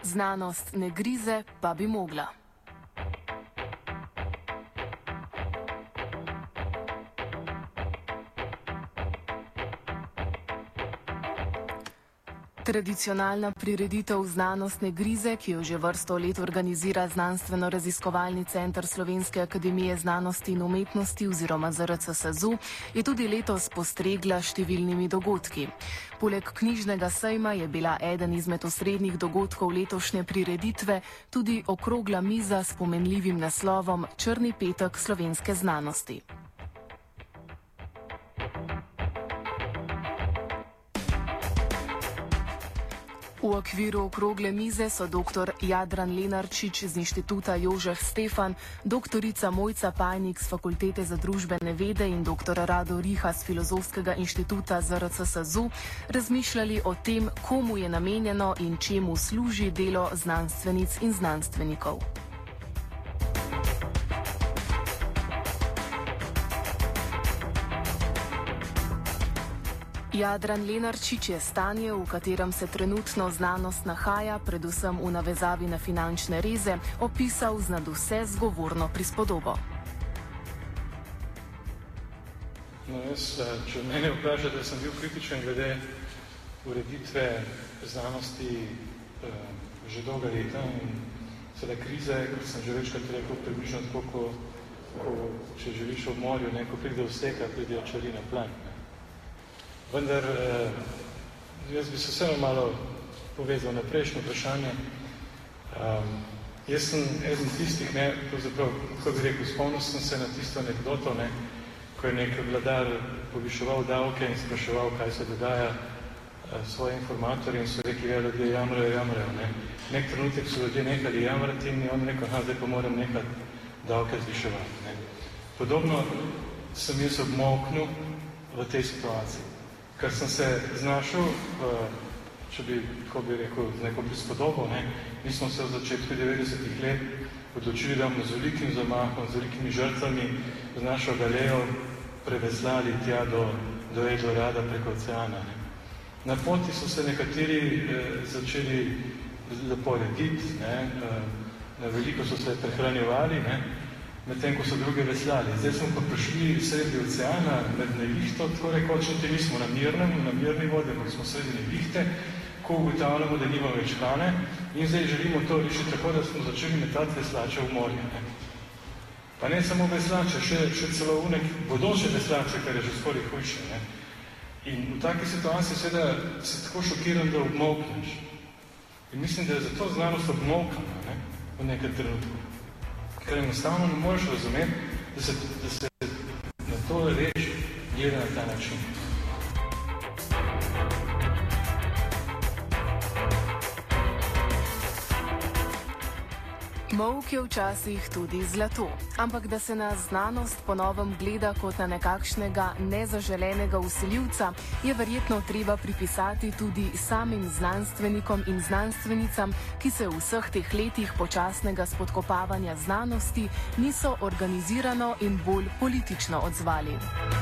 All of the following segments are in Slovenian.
Znanost ne grize, pa bi mogla. Tradicionalna prireditev Znanostne grize, ki jo že vrsto let organizira Znanstveno-raziskovalni center Slovenske akademije znanosti in umetnosti oziroma ZRC SAZU, je tudi letos postregla številnimi dogodki. Poleg knjižnega sejma je bila eden izmed osrednjih dogodkov letošnje prireditve tudi okrogla miza s pomenljivim naslovom Črni petek slovenske znanosti. V okviru okrogle mize so dr. Jadran Lenarčič z Inštituta Jožef Stefan, doktorica Mojca Pajnik z Fakultete za družbene vede in dr. Rado Riha z Filozofskega inštituta ZRC SAZU razmišljali o tem, komu je namenjeno in čemu služi delo znanstvenic in znanstvenikov. Jadran Lenarčič je stanje, v katerem se trenutno znanost nahaja, predvsem v navezavi na finančne reze, opisal z nadvse zgovorno prispodobo. No, če mene vprašate, da sem bil kritičen glede ureditve znanosti že dolga leta in seveda krize, kot sem že večkrat rekel, približno tako, če želiš v morju, ko pride vseka, pride očari na plan. Vendar, jaz bi se vseeno malo povezal na prejšnje vprašanje. Jaz sem eden tistih, pravzaprav, kako bi rekel, spomnil sem se na tisto anekdoto, ko je nek vladar poviševal davke in spraševal, kaj se dogaja svoje informatorje in so rekli, da ljudje jamrajo. Nek trenutek so ljudje nehali jamrati in on rekel, zdaj pa moram nekati davke zviševati. Podobno sem jaz obmolknil v tej situaciji. Ker sem se znašel, če bi, kako bi rekel, z neko prispodobo, mi smo se v začetku 90-ih let odločili, da bomo z velikim zamahom, z velikimi žrtvami z našo galejo preveslali tja do Eldorada preko oceana. Na poti so se nekateri začeli lepo rediti, veliko so se prehranjevali, medtem ko so druge veslali. Zdaj smo pa prišli sredi oceana, med nevihto, tako rekoč, mi smo na mirni vodi, ampak smo sredi nevihte, ko ugotavljamo, da nimamo več hrane in zdaj želimo to rešiti tako, da smo začeli metati veslače v morje. Pa ne samo veslače, še celo bodoče veslače, kar je že skoraj hujše. In v taki situaciji seveda si tako šokiran, da obmolkneš. In mislim, da je zato znanost obmolkana v nekem trenutku. Ker enostavno ne moreš razumeti, da se na to reč gleda na ta način. Molk je včasih tudi zlato, ampak da se na znanost po novem gleda kot na nekakšnega nezaželenega vsiljivca, je verjetno treba pripisati tudi samim znanstvenikom in znanstvenicam, ki se v vseh teh letih počasnega spodkopavanja znanosti niso organizirano in bolj politično odzvali.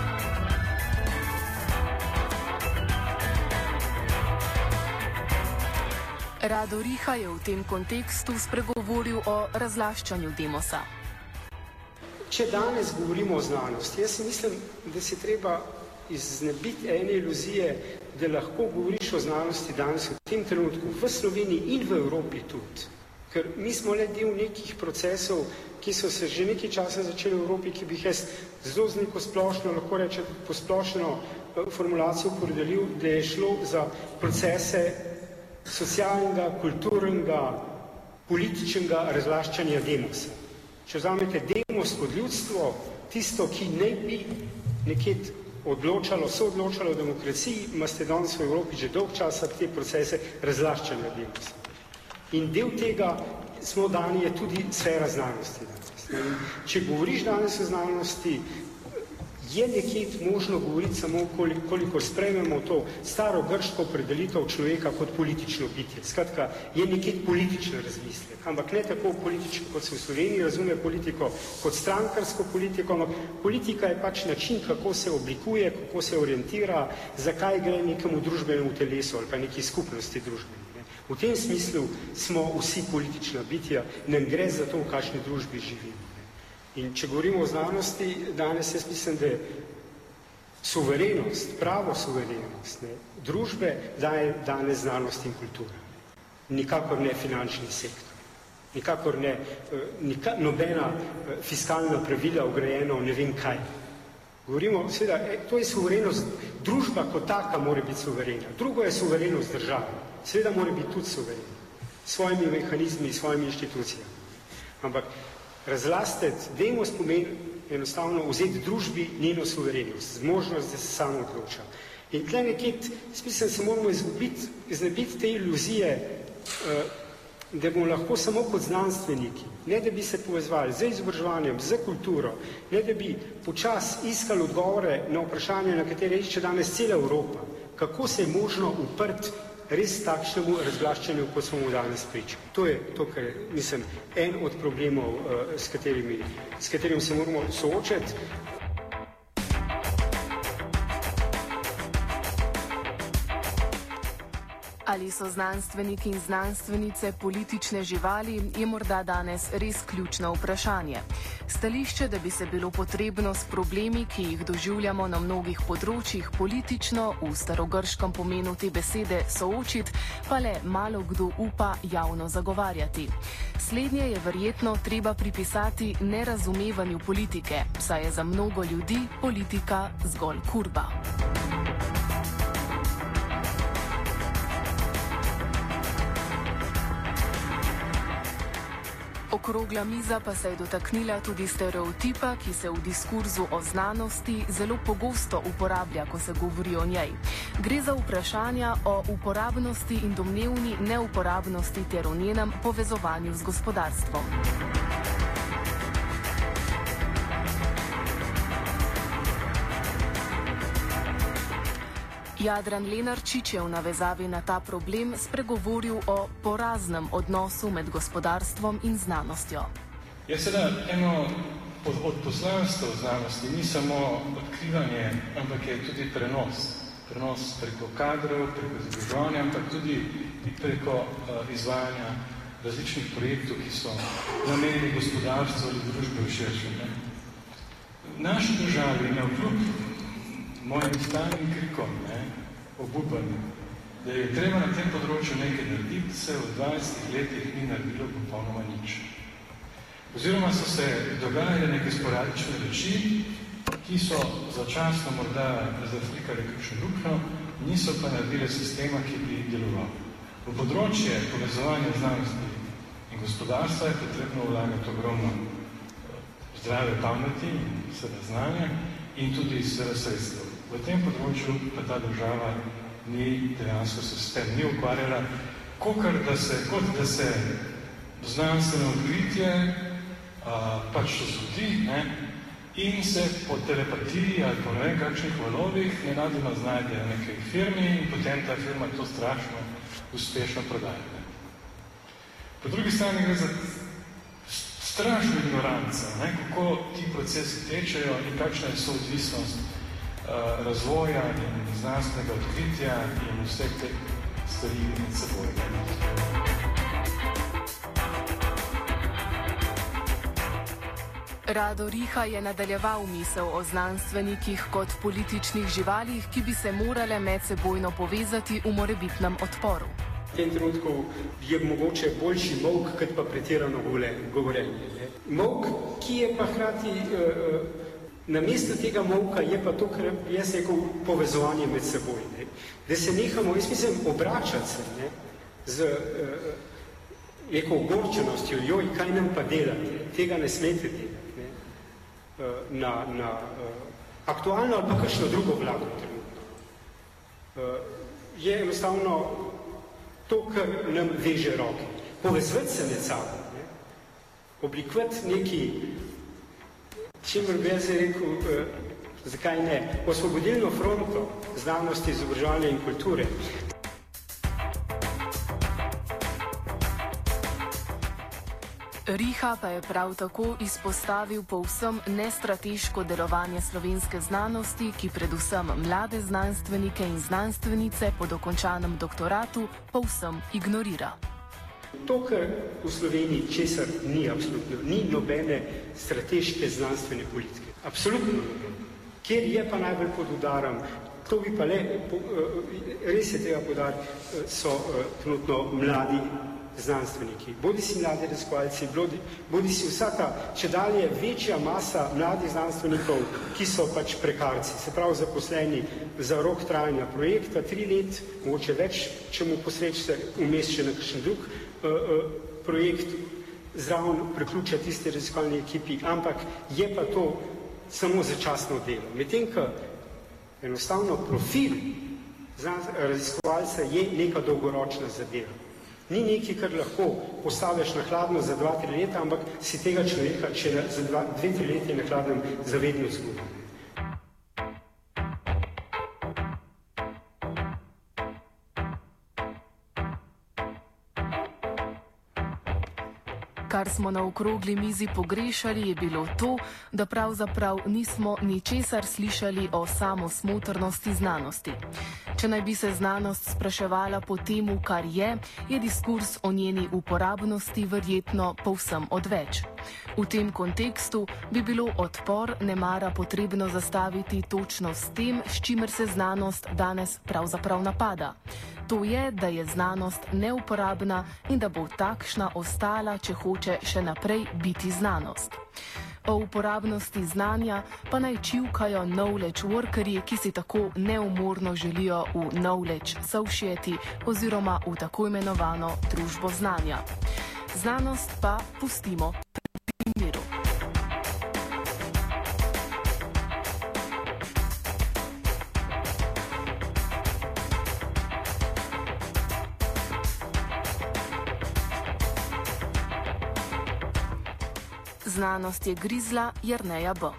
Rado Riha je v tem kontekstu spregovoril o razlaščanju demosa. Če danes govorimo o znanosti, jaz mislim, da se treba iznebiti ene iluzije, da lahko govoriš o znanosti danes v tem trenutku, v Sloveniji in v Evropi tudi. Ker mi smo le del nekih procesov, ki so se že nekaj časa začeli v Evropi, ki bi jih jaz zelo z neko splošno, lahko reče posplošno formulacijo poredelil, da je šlo za procese socialnega, kulturnega, političnega razlaščanja demosa. Če vzamete demos kot ljudstvo, tisto, ki naj bi nekje soodločalo o demokraciji, imate danes v Evropi že dolg časa te procese razlaščanja demosa. In del tega smo dani je tudi sfera znanosti. Če govoriš danes o znanosti, je nekje možno govoriti samo, koliko sprejmemo to staro grško opredelitev človeka kot politično bitje. Skratka, je nekje političen razmislek, ampak ne tako politično, kot se v Sloveniji razume politiko, kot strankarsko politiko, ampak politika je pač način, kako se oblikuje, kako se orientira, zakaj gre nekemu družbenemu telesu ali pa neki skupnosti družbeni. V tem smislu smo vsi politična bitja, nam gre za to, v kakšni družbi živimo. In če govorimo o znanosti, danes jaz mislim, da suverenost, pravo suverenost družbe daje danes znanost in kultura. Nikakor ne finančni sektor. Nikakor ne nobena fiskalna pravila ugrajena v ne vem kaj. Govorimo, seveda, to je suverenost, družba kot taka mora biti suverena. Drugo je suverenost države. Seveda mora biti tudi suverena. S svojimi mehanizmi, s svojimi inštitucijami. Ampak razlastiti, dajmo spomeni enostavno vzeti družbi njeno suverenost, zmožnost, da se samo odloča. In tle nekje, mislim, se moramo znebiti te iluzije, da bomo lahko samo kot znanstveniki, ne da bi se povezvali z izobraževanjem, z kulturo, ne da bi počasi iskali odgovore na vprašanje, na katere išče danes cela Evropa, kako se je možno uprti res takšnemu razglaščanju, kot smo mu danes pričali. To je to, kar je, mislim, en od problemov, s katerim se moramo soočati. Ali so znanstveniki in znanstvenice politične živali, je morda danes res ključno vprašanje. Stališče, da bi se bilo potrebno s problemi, ki jih doživljamo na mnogih področjih, politično, v starogrškem pomenu te besede, soočiti, pa le malo kdo upa javno zagovarjati. Slednje je verjetno treba pripisati nerazumevanju politike, saj je za mnogo ljudi politika zgolj kurba. Okrogla miza pa se je dotaknila tudi stereotipa, ki se v diskurzu o znanosti zelo pogosto uporablja, ko se govori o njej. Gre za vprašanja o uporabnosti in domnevni neuporabnosti ter o njenem povezovanju z gospodarstvom. Jadran Lenarčič je v navezavi na ta problem spregovoril o poraznem odnosu med gospodarstvom in znanostjo. Ja, seveda, eno od poslanstv znanosti ni samo odkrivanje, ampak je tudi prenos. Prenos preko kadrov, preko izobraževanja, ampak tudi preko izvajanja različnih projektov, ki so namenjeni gospodarstvu ali družbe v širšem. V naši državi je vkljub mojim stalnim krikom, obupanju, da je treba na tem področju nekaj narediti, se v 20 letih ni naredilo popolnoma nič. Oziroma so se dogajale neke sporadične reči, ki so začasno morda zaflikali kakšno luknjo, niso pa naredile sistema, ki bi deloval. V področje povezovanja znanosti in gospodarstva je potrebno vlagati ogromno zdrave pameti, seveda znanja in tudi seveda sredstev. V tem področju pa ta država ni dejansko se s tem ni ukvarjala, kot da se znanstveno odkritje pač to zgodi in se po telepatiji ali po ne vem kakšnih valovih nenadoma znajde v nekaj firmi in potem ta firma to strašno uspešno prodaja. Po drugi strani gre za strašno ignoranco, kako ti procesi tečejo in kakšna je soodvisnost razvoja in znanstvenega odkritja in vseh teh stvari med seboj. Rado Riha je nadaljeval misel o znanstvenikih kot političnih živalih, ki bi se morale medsebojno povezati v morebitnem odporu. V tem trenutku je mogoče boljši molk, kot pa pretirano govorenje. Molk, ki je pa hkrati namesto tega molka je pa to, kar jaz rekel, povezovanje med seboj. Da se nehamo, jaz mislim, obračati se z neko ogorčenostjo, joj, kaj nam pa delate, tega ne smete delati. Na aktualno ali pa kakšno drugo vlado trenutno. Je enostavno to, kar nam veže roke. Povezvati se med sabo, oblikovati neki čimer bi jaz rekel, zakaj ne, osvobodilno fronto znanosti, izobraževanja in kulture. Riha pa je prav tako izpostavil povsem nestrateško delovanje slovenske znanosti, ki predvsem mlade znanstvenike in znanstvenice po dokončanem doktoratu povsem ignorira. To, kar v Sloveniji česar ni absolutno, ni nobene strateške znanstvene politike. Absolutno. Kjer je pa najbolj pod udarom, to bi pa res je treba podariti, so trenutno mladi znanstveniki. Bodi si mladi raziskovalci, bodi si vsaka, če dalje večja masa mladih znanstvenikov, ki so pač prekarci, se pravi zaposleni za rok trajanja projekta, 3 let, mogoče več, če mu posreči vmes še na kakšen drug projekt, zraven priključa tiste raziskovalne ekipi, ampak je pa to samo začasno delo. Medtem, ko enostavno profil raziskovalca je neka dolgoročna zadeva. Ni nekaj, kar lahko postaviš na hladno za 2-3 leta, ampak si tega človeka, če za 2-3 leta na hladnem zavedno zgubi. Kar smo na okrogli mizi pogrešali, je bilo to, da pravzaprav nismo ničesar slišali o samosmotrnosti znanosti. Če naj bi se znanost spraševala po temu, kar je diskurs o njeni uporabnosti verjetno povsem odveč. V tem kontekstu bi bilo odpor nemara potrebno zastaviti točno s tem, s čimer se znanost danes pravzaprav napada. To je, da je znanost neuporabna in da bo takšna ostala, če hoče še naprej biti znanost. O uporabnosti znanja pa naj čivkajo knowledge workerji, ki si tako neumorno želijo v knowledge society oziroma v tako imenovano družbo znanja. Znanost pa pustimo pri miru. Znanost je grizla Jerneja B.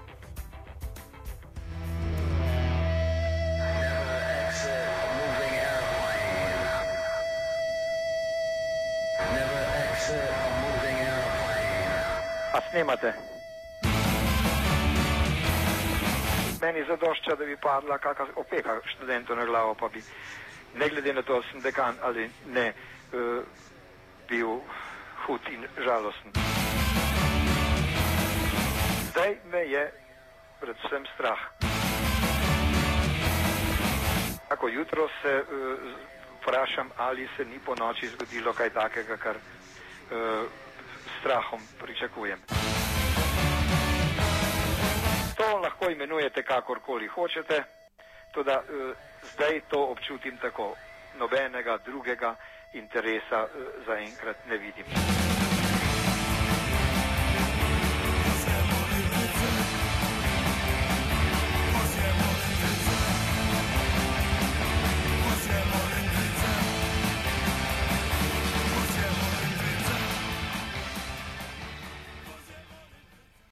A snemate? Meni zadošča, da bi padla kakšna opeka študentov na glavo, pa bi, ne glede na to, sem dekan ali ne, bil hud in žalosten. Zdaj me je predvsem strah. Tako jutro se vprašam, ali se ni po noči zgodilo kaj takega, kar strahom pričakujem. To lahko imenujete kakorkoli hočete, toda zdaj to občutim tako. Nobenega drugega interesa zaenkrat ne vidim.